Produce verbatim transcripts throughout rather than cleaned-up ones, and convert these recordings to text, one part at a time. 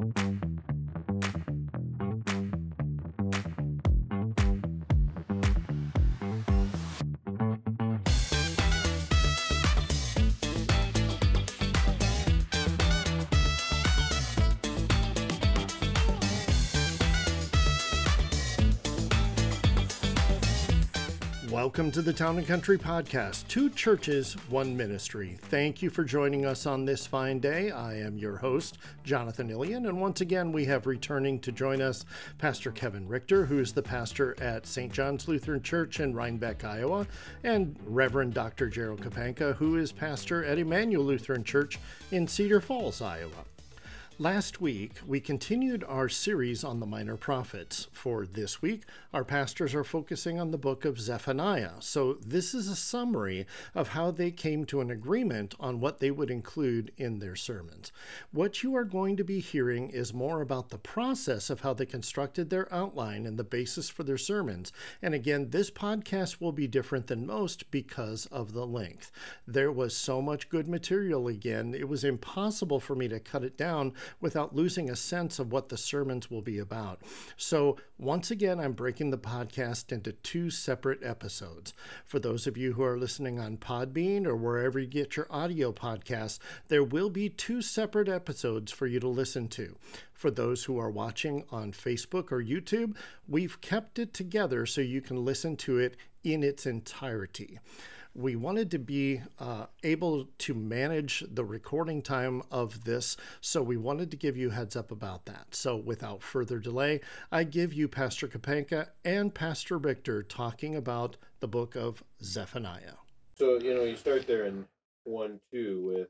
Welcome to the Town and Country Podcast, two churches, one ministry. Thank you for joining us on this fine day. I am your host, Jonathan Ilian, and once again we have returning to join us Pastor Kevin Richter, who is the pastor at Saint John's Lutheran Church in Rhinebeck, Iowa, and Reverend Doctor Gerald Kapanka, who is pastor at Emmanuel Lutheran Church in Cedar Falls, Iowa. Last week, we continued our series on the minor prophets. For this week, our pastors are focusing on the book of Zephaniah. So this is a summary of how they came to an agreement on what they would include in their sermons. What you are going to be hearing is more about the process of how they constructed their outline and the basis for their sermons. And again, this podcast will be different than most because of the length. There was so much good material again, it was impossible for me to cut it down without losing a sense of what the sermons will be about. So once again, I'm breaking the podcast into two separate episodes. For those of you who are listening on Podbean or wherever you get your audio podcasts, there will be two separate episodes for you to listen to. For those who are watching on Facebook or YouTube, we've kept it together so you can listen to it in its entirety. We wanted to be uh, able to manage the recording time of this, so we wanted to give you a heads up about that. So without further delay, I give you Pastor Kapanka and Pastor Richter talking about the book of Zephaniah. So, you know, you start there in one two with,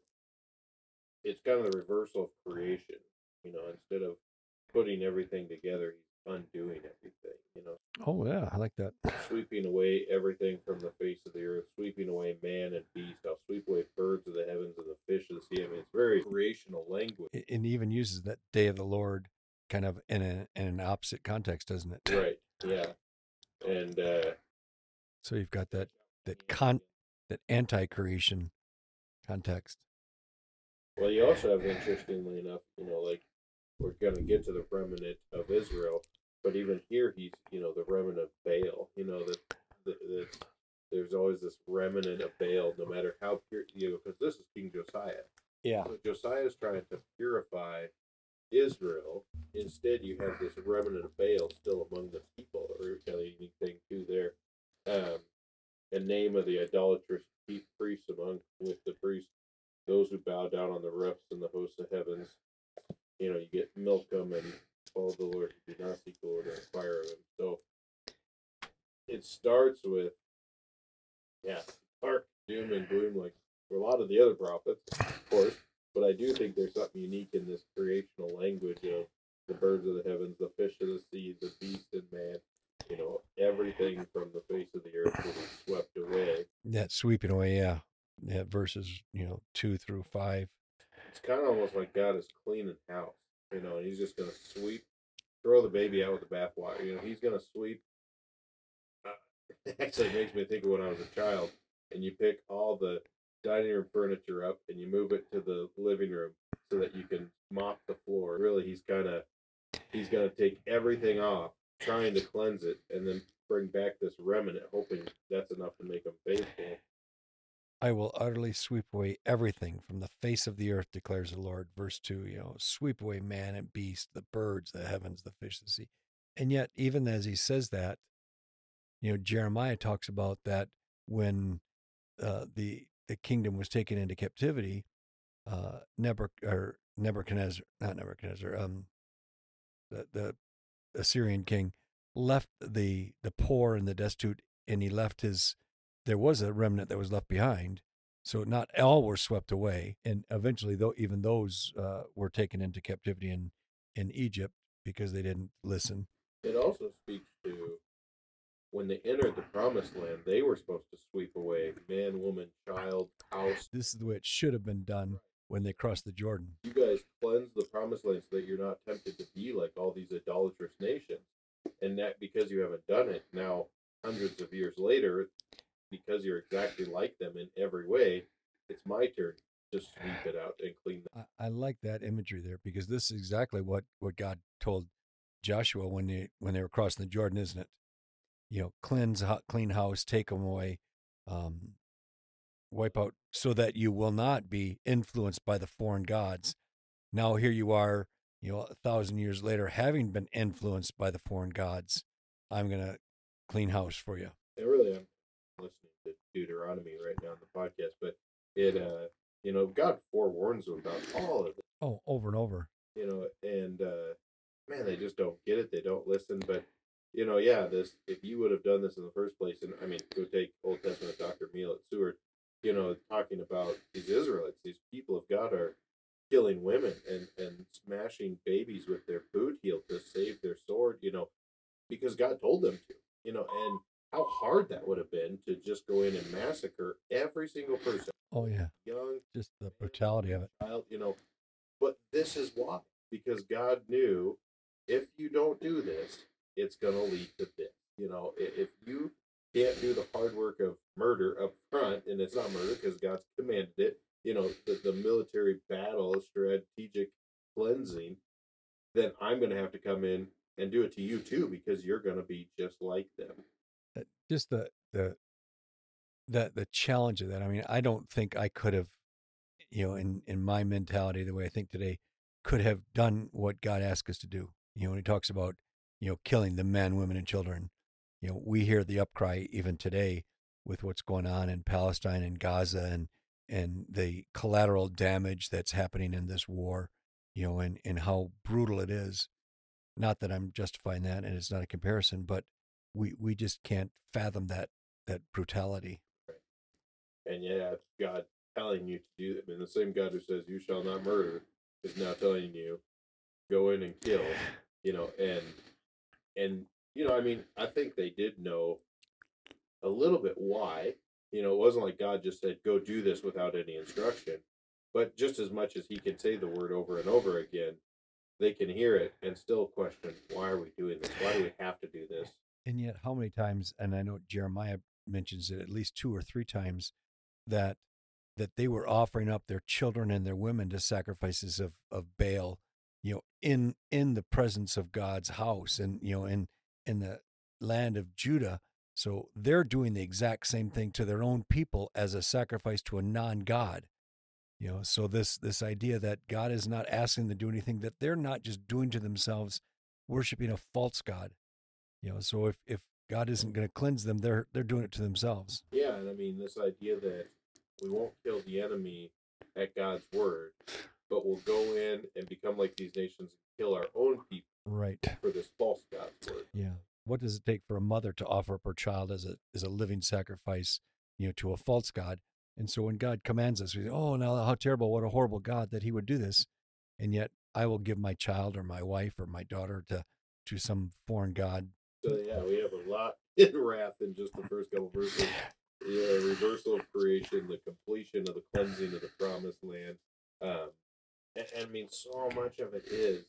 it's kind of the reversal of creation. You know, instead of putting everything together, he's undoing everything, you know. Oh, yeah, I like that. Sweeping away everything from the face of the earth, sweeping away man and beast. I'll sweep away birds of the heavens and the fish of the sea. I mean, it's very creational language. It, it even uses that day of the Lord kind of in, a, in an opposite context, doesn't it? Right, yeah. And uh, so you've got that that con that anti-creation context. Well, you also have, interestingly enough, you know, like, we're going to get to the remnant of Israel, but even here, he's, you know, the remnant of Baal. You know, that the, the, there's always this remnant of Baal, no matter how pure, you know, because this is King Josiah. Yeah. So Josiah is trying to purify Israel. Instead, you have this remnant of Baal still among the people. Or kind of unique thing too there. Um, a name of the idolatrous chief priests among with the priests, those who bow down on the roofs and the hosts of heavens. You know, you get Milcom and all the Lord who do not seek the Lord and inquire of him. So it starts with, yeah, dark, doom, and gloom, like for a lot of the other prophets, of course. But I do think there's something unique in this creational language of the birds of the heavens, the fish of the sea, the beast and man. You know, everything from the face of the earth will be swept away. That sweeping away, yeah. Yeah, verses, you know, two through five. It's kind of almost like God is cleaning house, you know, and he's just going to sweep, throw the baby out with the bathwater. You know, he's going to sweep. Uh, actually, it makes me think of when I was a child, and you pick all the dining room furniture up and you move it to the living room so that you can mop the floor. Really, he's kind of, he's going to take everything off, trying to cleanse it, and then bring back this remnant, hoping that's enough to make him faithful. I will utterly sweep away everything from the face of the earth, declares the Lord. Verse two, you know, sweep away man and beast, the birds, the heavens, the fish of the sea. And yet, even as he says that, you know, Jeremiah talks about that when uh, the the kingdom was taken into captivity, uh, Nebuch- or Nebuchadnezzar, not Nebuchadnezzar, um, the, the Assyrian king left the the poor and the destitute, and he left his, there was a remnant that was left behind. So not all were swept away. And eventually, though, even those uh, were taken into captivity in, in Egypt because they didn't listen. It also speaks to when they entered the promised land, they were supposed to sweep away man, woman, child, house. This is the way it should have been done when they crossed the Jordan. You guys cleanse the promised land so that you're not tempted to be like all these idolatrous nations. And that because you haven't done it, now hundreds of years later, because you're exactly like them in every way, it's my turn. just sweep it out and clean them. I, I like that imagery there because this is exactly what, what God told Joshua when they when they were crossing the Jordan, isn't it? You know, cleanse, ho- clean house, take them away, um, wipe out, so that you will not be influenced by the foreign gods. Now here you are, you know, a thousand years later, having been influenced by the foreign gods. I'm gonna clean house for you. I really am listening to Deuteronomy right now on the podcast, but it, uh, you know, God forewarns them about all of it. Oh, over and over. You know, and uh, man, they just don't get it. They don't listen. But you know, yeah, this if you would have done this in the first place, and I mean, go take Old Testament Doctor Mealet Seward, you know, talking about these Israelites, these people of God are killing women and and smashing babies with their boot heel to save their sword, you know, because God told them to, you know, and how hard that would have been to just go in and massacre every single person, Oh yeah, young, just the brutality of it. child, you know. But this is why, because God knew if you don't do this, it's going to lead to this. You know, if you can't do the hard work of murder up front, and it's not murder because God's commanded it, you know, the, the military battle, strategic cleansing, then I'm going to have to come in and do it to you too because you're going to be just like them. Uh, Just the the the the challenge of that. I mean, I don't think I could have, you know, in in my mentality, the way I think today, could have done what God asked us to do. You know, when He talks about, you know, killing the men, women, and children. You know, we hear the upcry even today with what's going on in Palestine and Gaza and and the collateral damage that's happening in this war. You know, and and how brutal it is. Not that I'm justifying that, and it's not a comparison, but we we just can't fathom that that brutality. And yeah, it's God telling you to do that. I mean, the same God who says, "You shall not murder," is now telling you, "Go in and kill." You know, and and you know, I mean, I think they did know a little bit why. You know, it wasn't like God just said, "Go do this" without any instruction. But just as much as He can say the word over and over again, they can hear it and still question, "Why are we doing this? Why do we have to do this?" And yet, how many times? And I know Jeremiah mentions it at least two or three times that that they were offering up their children and their women to sacrifices of of Baal, you know, in in the presence of God's house, and you know, in in the land of Judah. So they're doing the exact same thing to their own people as a sacrifice to a non-God. You know, so this this idea that God is not asking them to do anything that they're not just doing to themselves, worshiping a false God. You know, so if if God isn't going to cleanse them, they're they're doing it to themselves. Yeah, and I mean, this idea that we won't kill the enemy at God's word, but we'll go in and become like these nations and kill our own people Right. for this false God's word. Yeah. What does it take for a mother to offer up her child as a as a living sacrifice, you know, to a false god? And so when God commands us, we say, "Oh, now how terrible! What a horrible God that He would do this!" And yet, I will give my child or my wife or my daughter to to some foreign god. So yeah, we have a lot in wrath in just the first couple verses. Yeah, reversal of creation, the completion of the cleansing of the promised land. Um, and, and I mean, so much of it is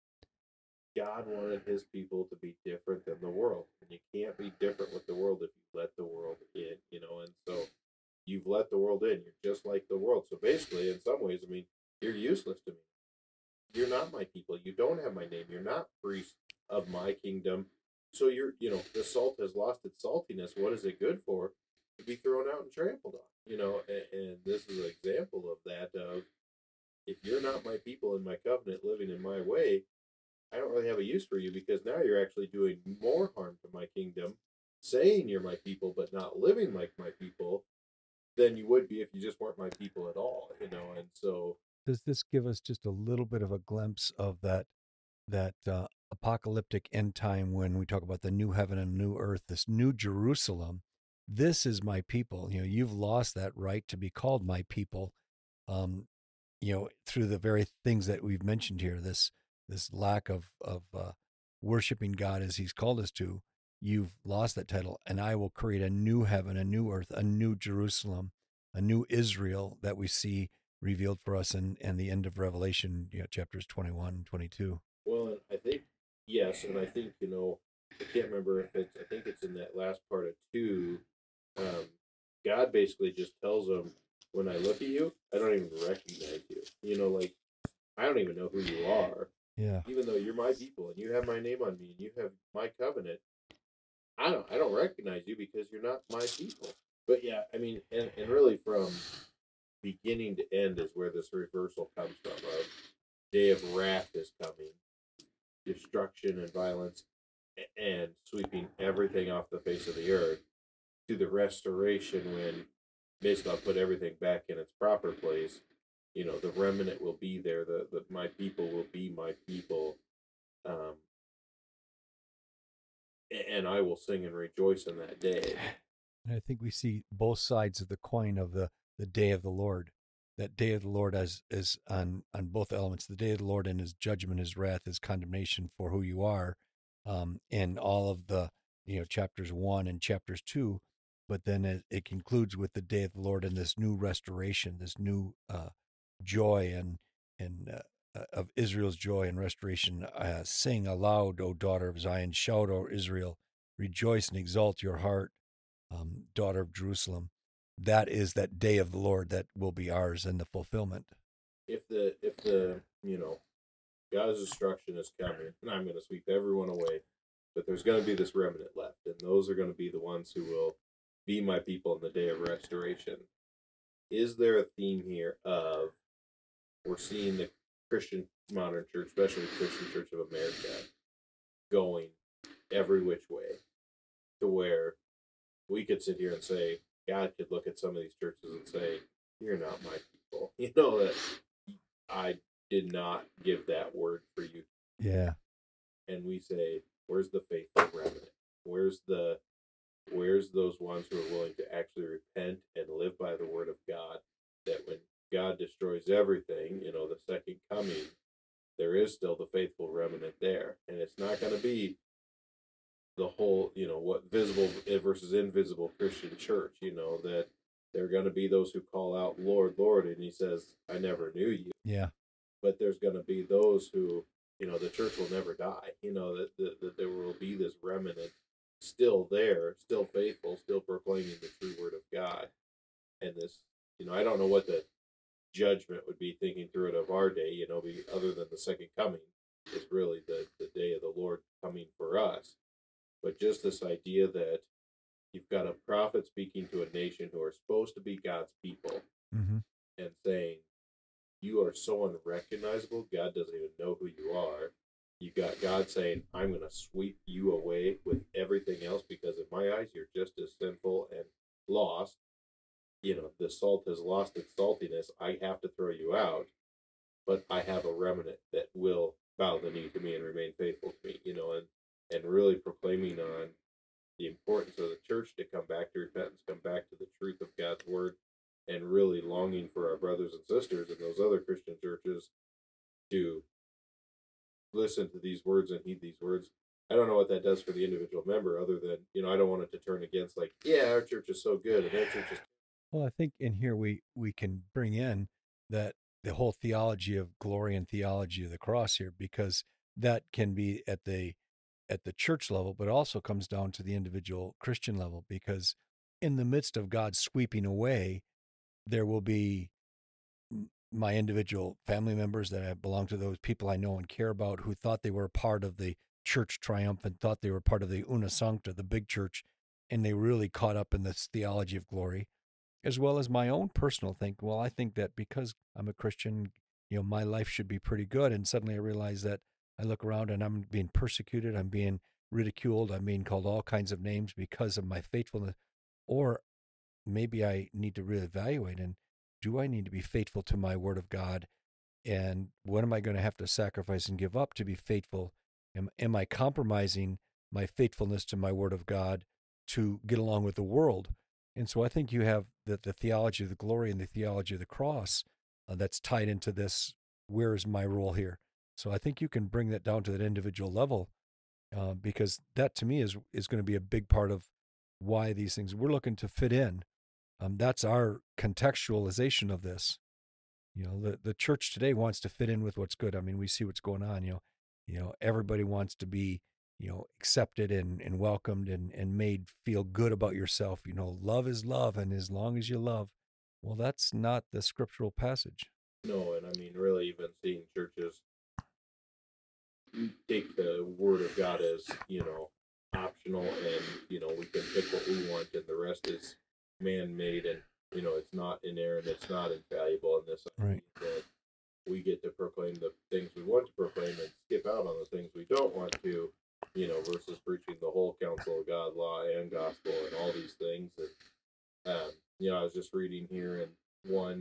God wanted His people to be different than the world, and you can't be different with the world if you let the world in, you know. And so you've let the world in. You're just like the world. So basically, in some ways, I mean, you're useless to me. You're not my people. You don't have my name. You're not priest of my kingdom. So you're, you know, the salt has lost its saltiness. What is it good for? To be thrown out and trampled on, you know. And, and this is an example of that. Of if you're not my people in my covenant, living in my way, I don't really have a use for you because now you're actually doing more harm to my kingdom, saying you're my people but not living like my people, than you would be if you just weren't my people at all, you know. And so Does this give us just a little bit of a glimpse of that that uh, apocalyptic end time when we talk about the new heaven and new earth, this new Jerusalem? This is my people. You know, you've lost that right to be called my people. Um, you know, through the very things that we've mentioned here, this this lack of of uh, worshiping God as He's called us to, you've lost that title. And I will create a new heaven, a new earth, a new Jerusalem, a new Israel that we see revealed for us in, in the end of Revelation, you know, chapters twenty-one and twenty-two. well, and I think yes, and I think, you know, I can't remember if it's, I think it's in that last part of two. Um, God basically just tells them, when I look at you, I don't even recognize you. You know, like, I don't even know who you are. Yeah. Even though you're my people and you have my name on me and you have my covenant, I don't I don't recognize you because you're not my people. But yeah, I mean, and, and really from beginning to end is where this reversal comes from. Of day of wrath is coming, destruction and violence, and sweeping everything off the face of the earth, to the restoration when basically I'll put everything back in its proper place. You know, the remnant will be there. The, the my people will be my people. Um, and I will sing and rejoice in that day. And I think we see both sides of the coin of the, the day of the Lord. That day of the Lord as is on on both elements. The day of the Lord and his judgment, his wrath, his condemnation for who you are, um, in all of the you know chapters one and chapters two. But then it, it concludes with the day of the Lord and this new restoration, this new uh, joy and and uh, uh, of Israel's joy and restoration. Uh, sing aloud, O daughter of Zion! Shout, O Israel! Rejoice and exalt your heart, um, daughter of Jerusalem. That is that day of the Lord that will be ours in the fulfillment. If the if the you know God's destruction is coming, and I'm going to sweep everyone away, but there's going to be this remnant left, and those are going to be the ones who will be my people in the day of restoration. Is there a theme here of we're seeing the Christian modern church, especially the Christian Church of America, going every which way, to where we could sit here and say, God could look at some of these churches and say, you're not my people. You know, that I did not give that word for you. Yeah. And we say, where's the faithful remnant? Where's the where's those ones who are willing to actually repent and live by the word of God? That when God destroys everything, you know, the second coming, there is still the faithful remnant there. And it's not going to be the whole, you know, what visible versus invisible Christian church, you know, that there are going to be those who call out, Lord, Lord, and he says, I never knew you. Yeah. But there's going to be those who, you know, the church will never die, you know, that, that, that there will be this remnant still there, still faithful, still proclaiming the true word of God. And this, you know, I don't know what the judgment would be thinking through it of our day, you know, be, other than the second coming is really the, the day of the Lord coming for us. But just this idea that you've got a prophet speaking to a nation who are supposed to be God's people, mm-hmm. and saying, you are so unrecognizable, God doesn't even know who you are. You got God saying, I'm going to sweep you away with everything else because in my eyes, you're just as sinful and lost. You know, the salt has lost its saltiness. I have to throw you out, but I have a remnant that will bow the knee to me and remain faithful to me, you know, and, and really proclaiming on the importance of the church to come back to repentance, come back to the truth of God's word, and really longing for our brothers and sisters in those other Christian churches to listen to these words and heed these words. I don't know what that does for the individual member other than, you know, I don't want it to turn against like, yeah, our church is so good and their church is. Well, I think in here we, we can bring in that the whole theology of glory and theology of the cross here, because that can be at the at the church level, but also comes down to the individual Christian level, because in the midst of God sweeping away, there will be my individual family members that I belong to, those people I know and care about who thought they were part of the church triumphant, thought they were part of the Una Sancta, the big church, and they really caught up in this theology of glory, as well as my own personal think, well, I think that because I'm a Christian, you know, my life should be pretty good. And suddenly I realize that I look around and I'm being persecuted, I'm being ridiculed, I'm being called all kinds of names because of my faithfulness. Or maybe I need to reevaluate, and do I need to be faithful to my word of God? And what am I going to have to sacrifice and give up to be faithful? Am, am I compromising my faithfulness to my word of God to get along with the world? And so I think you have the, the theology of the glory and the theology of the cross uh, that's tied into this. Where is my role here? So I think you can bring that down to that individual level, uh, because that to me is is going to be a big part of why these things, we're looking to fit in. Um, that's our contextualization of this. You know, the, the church today wants to fit in with what's good. I mean, we see what's going on, you know, you know, everybody wants to be, you know, accepted and, and welcomed and, and made feel good about yourself. You know, love is love. And as long as you love, Well, that's not the scriptural passage. No, and I mean, really, even seeing churches take the word of God as, you know, optional, and, you know, we can pick what we want, and the rest is man made, and, you know, it's not inerrant, it's not infallible, and this Right. that we get to proclaim the things we want to proclaim and skip out on the things we don't want to, you know, versus preaching the whole counsel of God, law and gospel, and all these things. And, um, you know, I was just reading here in one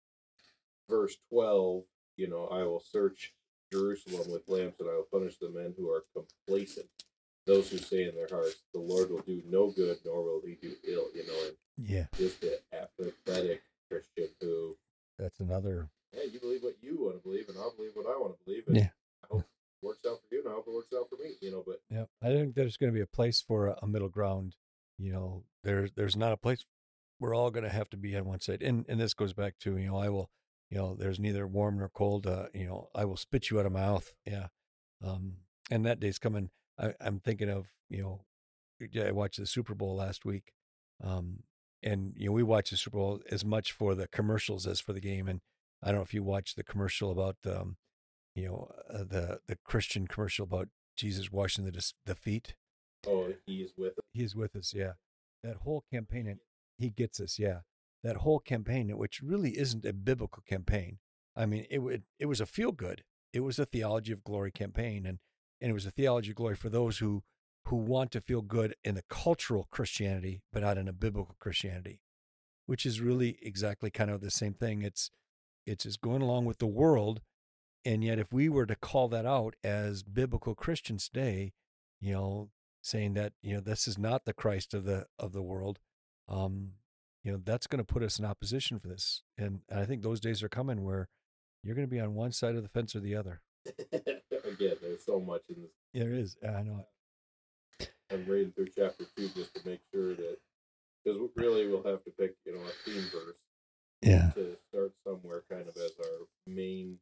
verse twelve, you know, I will search Jerusalem with lamps, and I will punish the men who are complacent. Those who say in their hearts, the Lord will do no good, nor will he do ill, you know, and Yeah. just the apathetic Christian who, That's another. hey, you believe what you want to believe, and I'll believe what I want to believe, and Yeah. I hope it works out for you, and I hope it works out for me, you know, but Yeah. I think there's going to be a place for a, a middle ground. You know, there's there's not a place. We're all going to have to be on one side, and and this goes back to, you know, I will, you know, there's neither warm nor cold. Uh, you know, I will spit you out of my mouth. Yeah. Um, and that day's coming. I, I'm thinking of, you know, yeah, I watched the Super Bowl last week. Um, and, you know, we watch the Super Bowl as much for the commercials as for the game. And I don't know if you watched the commercial about, um, you know, uh, the, the Christian commercial about Jesus washing the, dis- the feet. oh, he is with us. He is with us. Yeah. That whole campaign, and he gets us. Yeah. That whole campaign, which really isn't a biblical campaign. I mean, it would, it was a feel good. It was a theology of glory campaign. And, and it was a theology of glory for those who, who want to feel good in the cultural Christianity, but not in a biblical Christianity, which is really exactly kind of the same thing. It's, it's just going along with the world. And yet, if we were to call that out as biblical Christians today, you know, saying that, you know, this is not the Christ of the of the world, um, you know, that's going to put us in opposition for this. And I think those days are coming where you're going to be on one side of the fence or the other. Again, there's so much in this. There is. I know it. I'm reading through chapter two just to make sure that, because really we'll have to pick, you know, a theme verse. Yeah. To start somewhere kind of as our main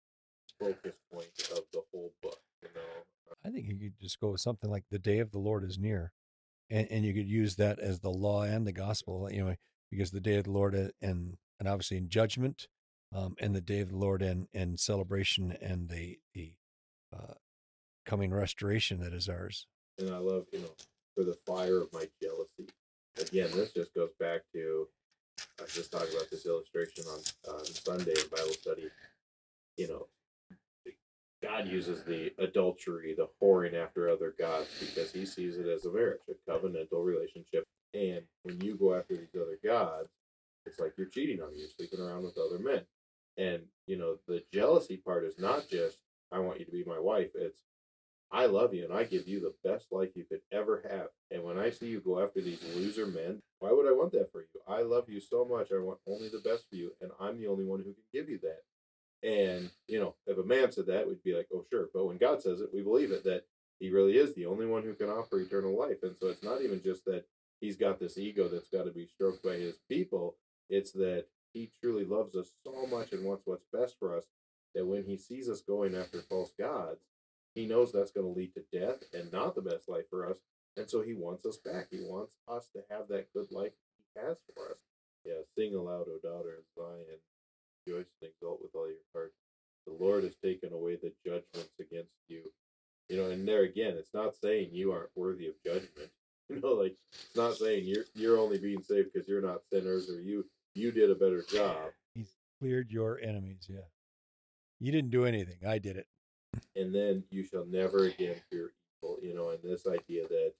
focus point of the whole book, you know. I think you could just go with something like the day of the Lord is near. And, and you could use that as the law and the gospel, you know, because the day of the Lord and, and obviously in judgment, um, and the day of the Lord and, and celebration and the, the, uh, coming restoration that is ours. And I love, you know, for the fire of my jealousy. Again, this just goes back to, I was just talking about this illustration on, on Sunday in Bible study. You know, God uses the adultery, the whoring after other gods, because he sees it as a marriage, a covenantal relationship. And when you go after these other gods, it's like you're cheating on me, you're sleeping around with other men. And, you know, the jealousy part is not just, I want you to be my wife. It's, I love you and I give you the best life you could ever have. And when I see you go after these loser men, why would I want that for you? I love you so much. I want only the best for you. And I'm the only one who can give you that. And, you know, if a man said that, we'd be like, oh, sure. But when God says it, we believe it, that he really is the only one who can offer eternal life. And so it's not even just that he's got this ego that's got to be stroked by his people. It's that he truly loves us so much and wants what's best for us, that when he sees us going after false gods, he knows that's going to lead to death and not the best life for us. And so he wants us back. He wants us to have that good life he has for us. Yeah, sing aloud, O daughter of Zion. Rejoice and exult with all your heart. The Lord has taken away the judgments against you. You know, and there again, it's not saying you aren't worthy of judgment. You know, like, it's not saying you're you're only being saved because you're not sinners, or you you did a better job. He's cleared your enemies. Yeah. You didn't do anything. I did it. And then you shall never again fear evil. You know, and this idea that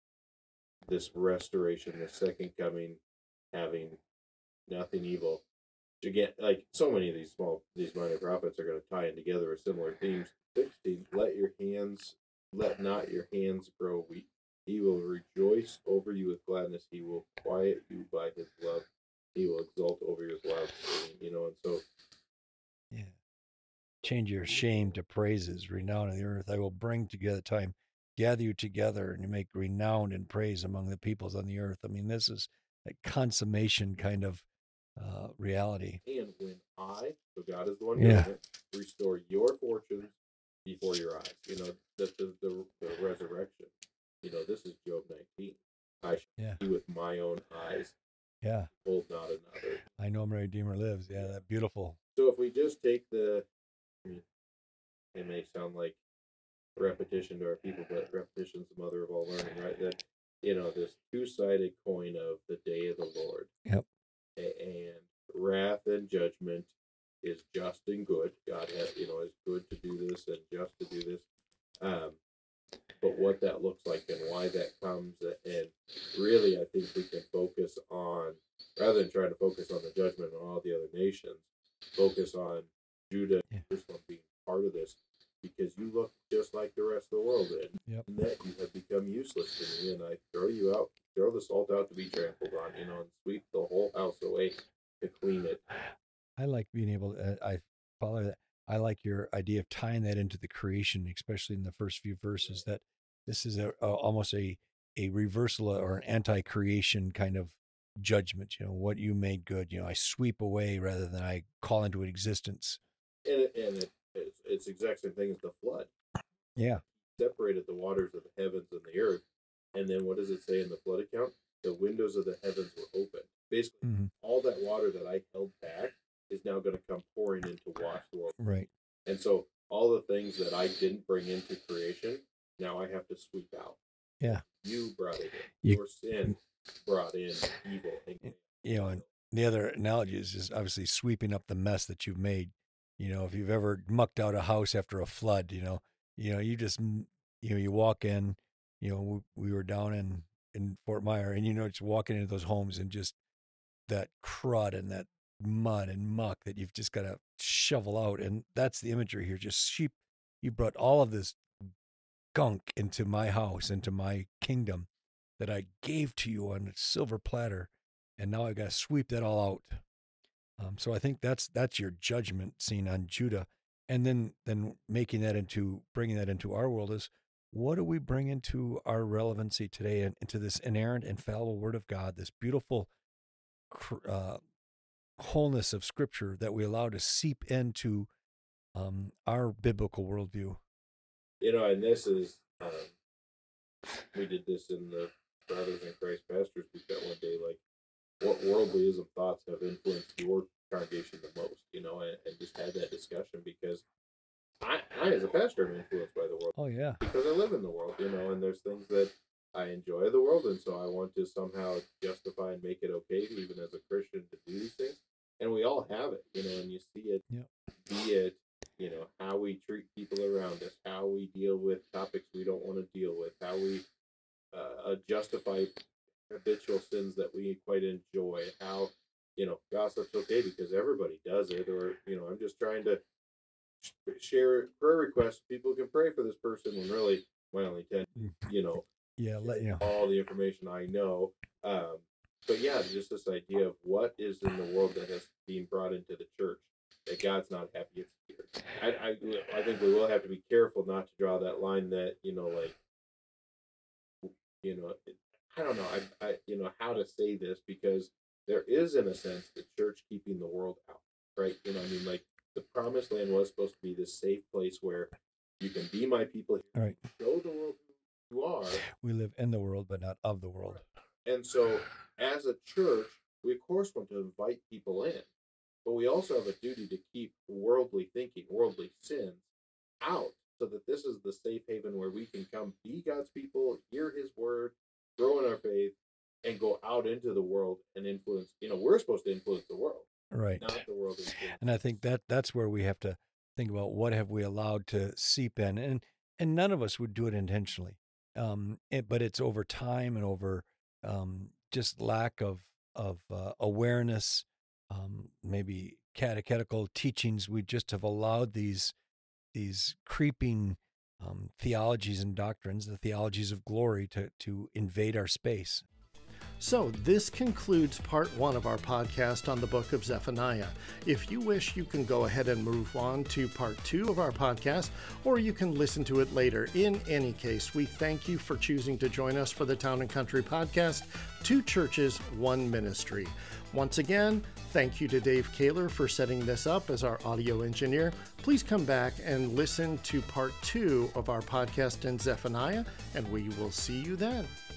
this restoration, the second coming, having nothing evil. Again, like so many of these small, these minor prophets are going to tie in together with similar themes. sixteen, let your hands, let not your hands grow weak. He will rejoice over you with gladness. He will quiet you by his love. He will exult over your loud singing. You know, and so. Yeah. Change your shame to praises, renown of the earth. I will bring together time, gather you together, and you make renown and praise among the peoples on the earth. I mean, this is a consummation kind of uh, reality. And when I, so God is the one Yeah. doing it, restore your fortunes before your eyes. You know, the the, the, the resurrection. You know, this is Job nineteen. I shall Yeah. see with my own eyes Yeah. hold not another. I know my Redeemer lives. Yeah, that beautiful. So if we just take the, I mean, it may sound like repetition to our people, but repetition's the mother of all learning, right? That, you know, this two-sided coin of the day of the Lord. Yep. And wrath and judgment is just and good. God has, you know, is good to do this and just to do this. Um, but what that looks like and why that comes, and really, I think we can focus on, rather than trying to focus on the judgment on all the other nations, focus on Judah and Yeah. Jerusalem being part of this, because you look just like the rest of the world, and Yep. in that you have become useless to me, and I throw you out, throw the salt out to be trampled on, you know, and sweep the whole house away to clean it. I like being able to, uh, I follow that. I like your idea of tying that into the creation, especially in the first few verses, that this is a, a almost a, a reversal or an anti-creation kind of judgment. You know, what you made good, you know, I sweep away rather than I call into existence. And it, and it, it's, it's the exact same thing as the flood. Yeah. Separated the waters of the heavens and the earth. And then what does it say in the flood account? The windows of the heavens were open. Basically, Mm-hmm. all that water that I held back is now going to come pouring in to wash the world. Right. And so all the things that I didn't bring into creation, now I have to sweep out. Yeah. You brought it in. You- Your sin brought in evil. And You know, and the other analogy is just obviously sweeping up the mess that you've made. You know, if you've ever mucked out a house after a flood, you know, you know, you just, mm, you know, you walk in, you know, we, we were down in, in Fort Myer, and, you know, just walking into those homes and just that crud and that mud and muck that you've just got to shovel out. And that's the imagery here. Just sheep, you brought all of this gunk into my house, into my kingdom that I gave to you on a silver platter. And now I got to sweep that all out. Um, so I think that's that's your judgment scene on Judah, and then then making that into bringing that into our world is, what do we bring into our relevancy today and into this inerrant, infallible Word of God, this beautiful uh, wholeness of Scripture that we allow to seep into um, our biblical worldview. You know, and this is, um, we did this in the Brothers in Christ Pastors Week that one day, like, what worldlyism thoughts have influenced your congregation the most, you know, and, and just had that discussion, because I, I, as a pastor, am influenced by the world. Oh, yeah. Because I live in the world, you know, and there's things that I enjoy the world, and so I want to somehow justify and make it okay, even as a Christian, to do these things. And we all have it, you know, and you see it, Yep. be it, you know, how we treat people around us, how we deal with topics we don't want to deal with, how we uh, justify habitual sins that we quite enjoy, how, you know, gossip's okay because everybody does it, or, you know, I'm just trying to share prayer requests. People can pray for this person when really my only intent, you know, Yeah, let you know. all the information I know. Um, but yeah, just this idea of what is in the world that has been brought into the church that God's not happy it's here. I, I, I think we will have to be careful not to draw that line that, you know, like, you know, it, I don't know, I, I, you know, how to say this, because there is, in a sense, the church keeping the world out, right? You know, I mean, like, the promised land was supposed to be this safe place where you can be my people here, All right. show the world who you are. We live in the world, but not of the world. And so, as a church, we of course want to invite people in, but we also have a duty to keep worldly thinking, worldly sins out, so that this is the safe haven where we can come be God's people, hear His word, grow in our faith, and go out into the world and influence. You know, we're supposed to influence the world, Right. not the world influence. And I think that that's where we have to think about what have we allowed to seep in, and and none of us would do it intentionally, um, it, but it's over time and over um, just lack of of uh, awareness, um, maybe catechetical teachings. We just have allowed these these creeping um, theologies and doctrines, the theologies of glory, to to invade our space. So, this concludes part one of our podcast on the book of Zephaniah. If you wish, you can go ahead and move on to part two of our podcast, or you can listen to it later. In any case, we thank you for choosing to join us for the Town and Country podcast, Two Churches, One Ministry. Once again, thank you to Dave Kaler for setting this up as our audio engineer. Please come back and listen to part two of our podcast in Zephaniah, and we will see you then.